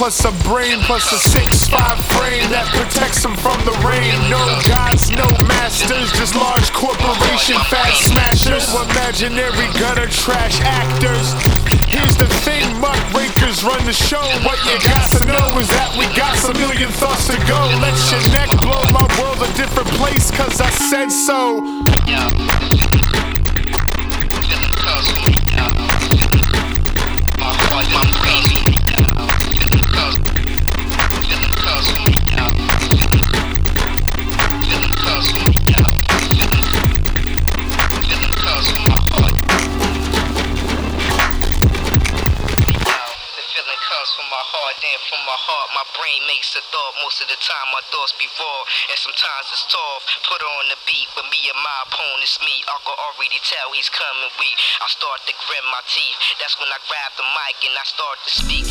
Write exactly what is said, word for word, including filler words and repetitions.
plus a brain, plus a six five frame that protects them from the rain. No gods, no masters, just large corporation fat smashers. No imaginary gutter trash actors. Here's the thing, muckrakers run the show. What you got to know is that we got a million thoughts to go. Let your neck blow, my world's a different place, cause I said so. From my heart, then from my heart, my brain makes a thought. Most of the time my thoughts be raw, and sometimes it's tough. Put on the beat, but me and my opponent's me. I can already tell he's coming weak. I start to grit my teeth. That's when I grab the mic and I start to speak.